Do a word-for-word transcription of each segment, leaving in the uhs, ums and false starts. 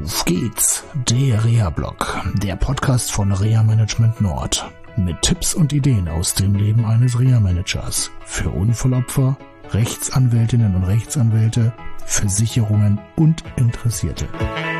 Auf geht's, der Reha-Blog, der Podcast von Reha Management Nord. Mit Tipps und Ideen aus dem Leben eines Reha-Managers. Für Unfallopfer, Rechtsanwältinnen und Rechtsanwälte, Versicherungen und Interessierte.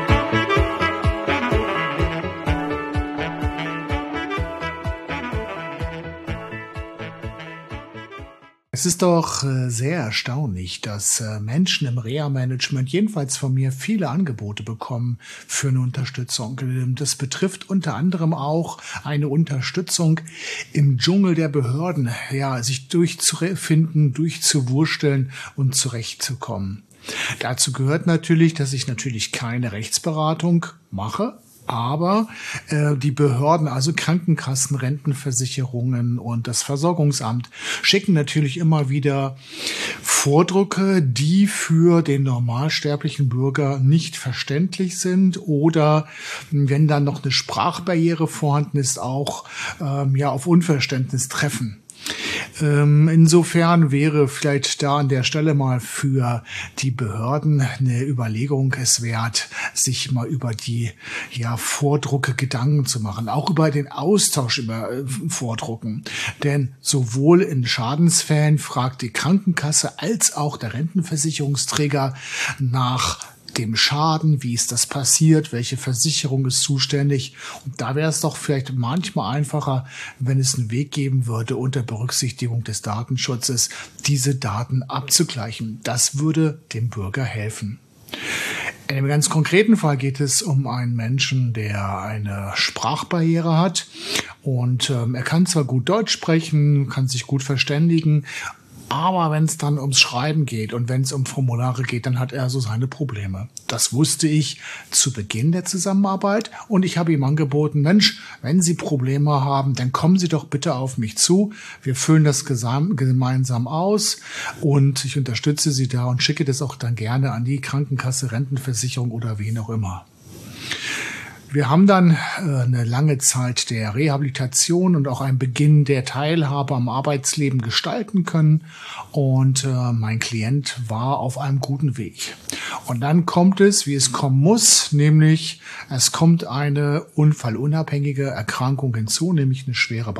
Es ist doch sehr erstaunlich, dass Menschen im Reha-Management, jedenfalls von mir, viele Angebote bekommen für eine Unterstützung. Das betrifft unter anderem auch eine Unterstützung im Dschungel der Behörden, ja, sich durchzufinden, durchzuwursteln und zurechtzukommen. Dazu gehört natürlich, dass ich natürlich keine Rechtsberatung mache. Aber äh, die Behörden, also Krankenkassen, Rentenversicherungen und das Versorgungsamt, schicken natürlich immer wieder Vordrucke, die für den normalsterblichen Bürger nicht verständlich sind oder wenn dann noch eine Sprachbarriere vorhanden ist, auch ähm, ja auf Unverständnis treffen. Insofern wäre vielleicht da an der Stelle mal für die Behörden eine Überlegung es wert, sich mal über die ja, Vordrucke Gedanken zu machen, auch über den Austausch über äh, Vordrucken. Denn sowohl in Schadensfällen fragt die Krankenkasse als auch der Rentenversicherungsträger nach dem Schaden, wie ist das passiert, welche Versicherung ist zuständig. Und da wäre es doch vielleicht manchmal einfacher, wenn es einen Weg geben würde, unter Berücksichtigung des Datenschutzes diese Daten abzugleichen. Das würde dem Bürger helfen. In einem ganz konkreten Fall geht es um einen Menschen, der eine Sprachbarriere hat und ähm, er kann zwar gut Deutsch sprechen, kann sich gut verständigen, aber wenn es dann ums Schreiben geht und wenn es um Formulare geht, dann hat er so seine Probleme. Das wusste ich zu Beginn der Zusammenarbeit und ich habe ihm angeboten, Mensch, wenn Sie Probleme haben, dann kommen Sie doch bitte auf mich zu. Wir füllen das gemeinsam aus und ich unterstütze Sie da und schicke das auch dann gerne an die Krankenkasse, Rentenversicherung oder wen auch immer. Wir haben dann äh, eine lange Zeit der Rehabilitation und auch einen Beginn der Teilhabe am Arbeitsleben gestalten können und äh, mein Klient war auf einem guten Weg. Und dann kommt es, wie es kommen muss, nämlich es kommt eine unfallunabhängige Erkrankung hinzu, nämlich eine schwere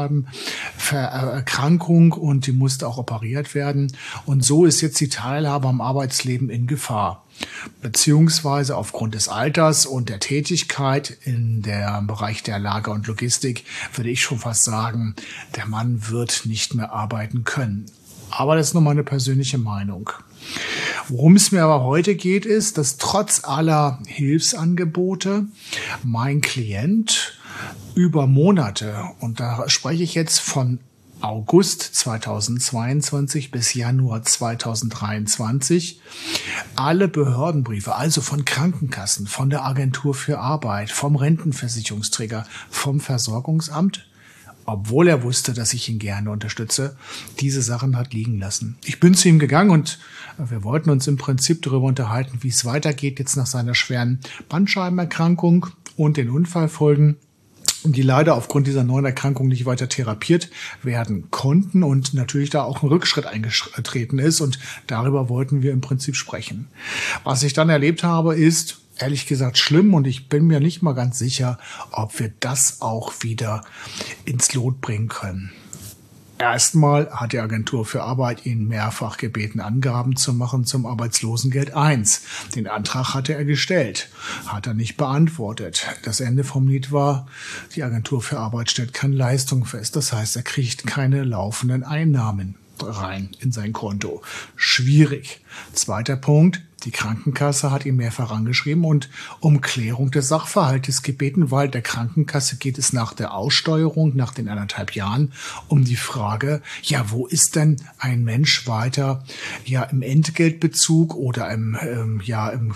Bandscheibenerkrankung und die musste auch operiert werden. Und so ist jetzt die Teilhabe am Arbeitsleben in Gefahr. Beziehungsweise aufgrund des Alters und der Tätigkeit in der Bereich der Lager und Logistik würde ich schon fast sagen, der Mann wird nicht mehr arbeiten können. Aber das ist nur meine persönliche Meinung. Worum es mir aber heute geht, ist, dass trotz aller Hilfsangebote mein Klient über Monate, und da spreche ich jetzt von August zweitausendzweiundzwanzig bis Januar zweitausenddreiundzwanzig, alle Behördenbriefe, also von Krankenkassen, von der Agentur für Arbeit, vom Rentenversicherungsträger, vom Versorgungsamt, obwohl er wusste, dass ich ihn gerne unterstütze, diese Sachen hat liegen lassen. Ich bin zu ihm gegangen und wir wollten uns im Prinzip darüber unterhalten, wie es weitergeht jetzt nach seiner schweren Bandscheibenerkrankung und den Unfallfolgen, die leider aufgrund dieser neuen Erkrankung nicht weiter therapiert werden konnten und natürlich da auch ein Rückschritt eingetreten ist und darüber wollten wir im Prinzip sprechen. Was ich dann erlebt habe, ist ehrlich gesagt schlimm und ich bin mir nicht mal ganz sicher, ob wir das auch wieder ins Lot bringen können. Erstmal hat die Agentur für Arbeit ihn mehrfach gebeten, Angaben zu machen zum Arbeitslosengeld eins. Den Antrag hatte er gestellt, hat er nicht beantwortet. Das Ende vom Lied war, die Agentur für Arbeit stellt keine Leistung fest. Das heißt, er kriegt keine laufenden Einnahmen rein in sein Konto. Schwierig. Zweiter Punkt. Die Krankenkasse hat ihn mehrfach angeschrieben und um Klärung des Sachverhaltes gebeten, weil der Krankenkasse geht es nach der Aussteuerung, nach den anderthalb Jahren, um die Frage, ja, wo ist denn ein Mensch weiter, ja, im Entgeltbezug oder im, ähm, ja, im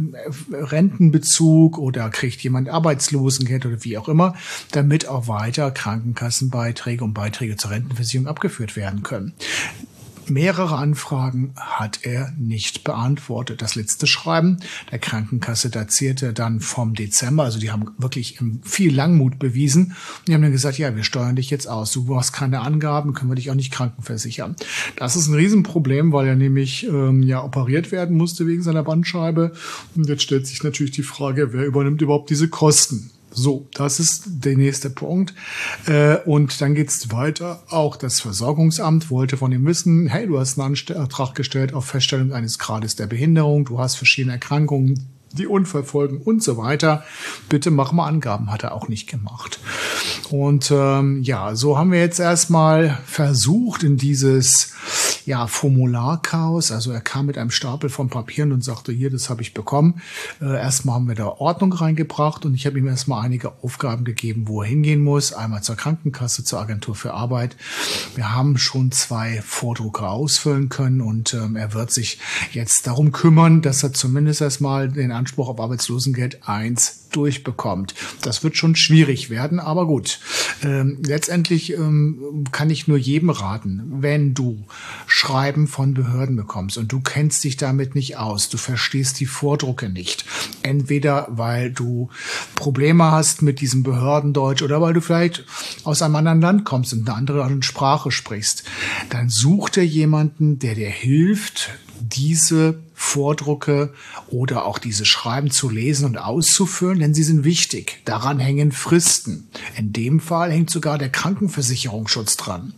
Rentenbezug oder kriegt jemand Arbeitslosengeld oder wie auch immer, damit auch weiter Krankenkassenbeiträge und Beiträge zur Rentenversicherung abgeführt werden können. Mehrere Anfragen hat er nicht beantwortet. Das letzte Schreiben der Krankenkasse datierte dann vom Dezember. Also die haben wirklich viel Langmut bewiesen. Und die haben dann gesagt, ja, wir steuern dich jetzt aus. Du hast keine Angaben, können wir dich auch nicht krankenversichern. Das ist ein Riesenproblem, weil er nämlich ähm, ja operiert werden musste wegen seiner Bandscheibe. Und jetzt stellt sich natürlich die Frage, wer übernimmt überhaupt diese Kosten? So, das ist der nächste Punkt. Äh, und dann geht's weiter. Auch das Versorgungsamt wollte von ihm wissen, hey, du hast einen Antrag gestellt auf Feststellung eines Grades der Behinderung, du hast verschiedene Erkrankungen, die Unfallfolgen und so weiter. Bitte mach mal Angaben, hat er auch nicht gemacht. Und ähm, ja, so haben wir jetzt erstmal versucht in dieses ja Formularchaos, also er kam mit einem Stapel von Papieren und sagte, hier, das habe ich bekommen. Äh, erstmal haben wir da Ordnung reingebracht und ich habe ihm erstmal einige Aufgaben gegeben, wo er hingehen muss. Einmal zur Krankenkasse, zur Agentur für Arbeit. Wir haben schon zwei Vordrucke ausfüllen können und ähm, er wird sich jetzt darum kümmern, dass er zumindest erstmal den Anspruch auf Arbeitslosengeld eins durchbekommt. Das wird schon schwierig werden, aber gut. Ähm, letztendlich ähm, kann ich nur jedem raten, wenn du Schreiben von Behörden bekommst und du kennst dich damit nicht aus, du verstehst die Vordrucke nicht, entweder weil du Probleme hast mit diesem Behördendeutsch oder weil du vielleicht aus einem anderen Land kommst und eine andere Sprache sprichst, dann such dir jemanden, der dir hilft, diese Vordrucke oder auch diese Schreiben zu lesen und auszufüllen, denn sie sind wichtig. Daran hängen Fristen. In dem Fall hängt sogar der Krankenversicherungsschutz dran.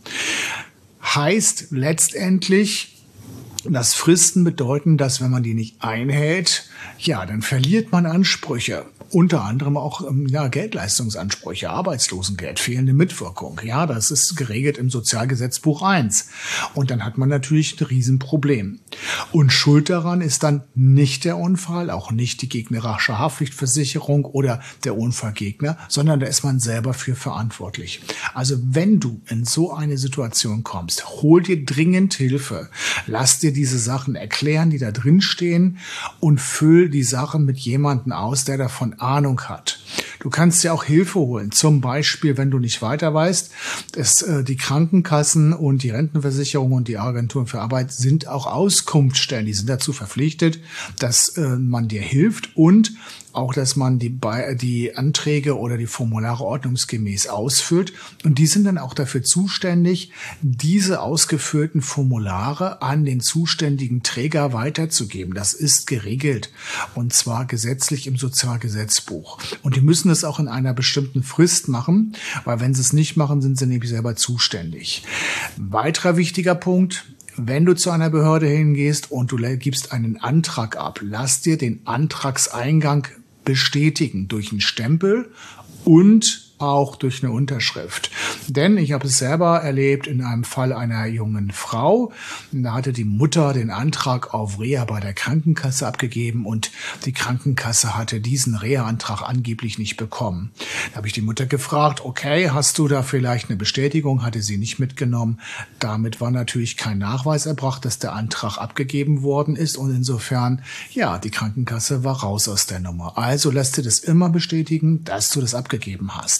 Heißt letztendlich, dass Fristen bedeuten, dass wenn man die nicht einhält, ja, dann verliert man Ansprüche. Unter anderem auch ja, Geldleistungsansprüche, Arbeitslosengeld, fehlende Mitwirkung. Ja, das ist geregelt im Sozialgesetzbuch eins. Und dann hat man natürlich ein Riesenproblem. Und schuld daran ist dann nicht der Unfall, auch nicht die gegnerische Haftpflichtversicherung oder der Unfallgegner, sondern da ist man selber für verantwortlich. Also wenn du in so eine Situation kommst, hol dir dringend Hilfe. Lass dir diese Sachen erklären, die da drin stehen und füll die Sachen mit jemandem aus, der davon Ahnung hat. Du kannst dir auch Hilfe holen. Zum Beispiel, wenn du nicht weiter weißt, dass äh, die Krankenkassen und die Rentenversicherung und die Agenturen für Arbeit sind auch Auskunftsstellen. Die sind dazu verpflichtet, dass äh, man dir hilft und auch, dass man die, die Anträge oder die Formulare ordnungsgemäß ausfüllt. Und die sind dann auch dafür zuständig, diese ausgefüllten Formulare an den zuständigen Träger weiterzugeben. Das ist geregelt und zwar gesetzlich im Sozialgesetzbuch. Und die müssen es auch in einer bestimmten Frist machen, weil wenn sie es nicht machen, sind sie nämlich selber zuständig. Weiterer wichtiger Punkt: Wenn du zu einer Behörde hingehst und du gibst einen Antrag ab, lass dir den Antragseingang bestätigen durch einen Stempel und auch durch eine Unterschrift. Denn ich habe es selber erlebt in einem Fall einer jungen Frau. Da hatte die Mutter den Antrag auf Reha bei der Krankenkasse abgegeben und die Krankenkasse hatte diesen Reha-Antrag angeblich nicht bekommen. Da habe ich die Mutter gefragt, okay, hast du da vielleicht eine Bestätigung? Hatte sie nicht mitgenommen. Damit war natürlich kein Nachweis erbracht, dass der Antrag abgegeben worden ist und insofern, ja, die Krankenkasse war raus aus der Nummer. Also lass dir das immer bestätigen, dass du das abgegeben hast.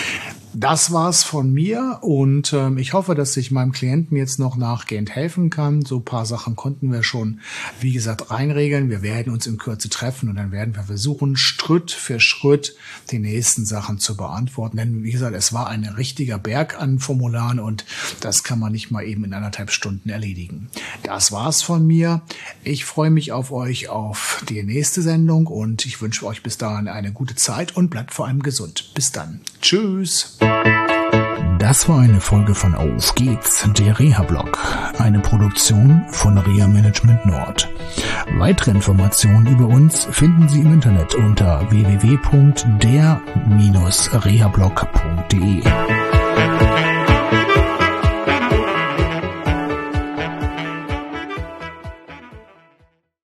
Das war's von mir und ähm, ich hoffe, dass ich meinem Klienten jetzt noch nachgehend helfen kann. So ein paar Sachen konnten wir schon, wie gesagt, reinregeln. Wir werden uns in Kürze treffen und dann werden wir versuchen, Schritt für Schritt die nächsten Sachen zu beantworten. Denn wie gesagt, es war ein richtiger Berg an Formularen und das kann man nicht mal eben in anderthalb Stunden erledigen. Das war's von mir. Ich freue mich auf euch auf die nächste Sendung und ich wünsche euch bis dahin eine gute Zeit und bleibt vor allem gesund. Bis dann. Tschüss. Das war eine Folge von Auf geht's, der Reha-Blog, eine Produktion von Reha Management Nord. Weitere Informationen über uns finden Sie im Internet unter w w w punkt der Bindestrich rehablog punkt de.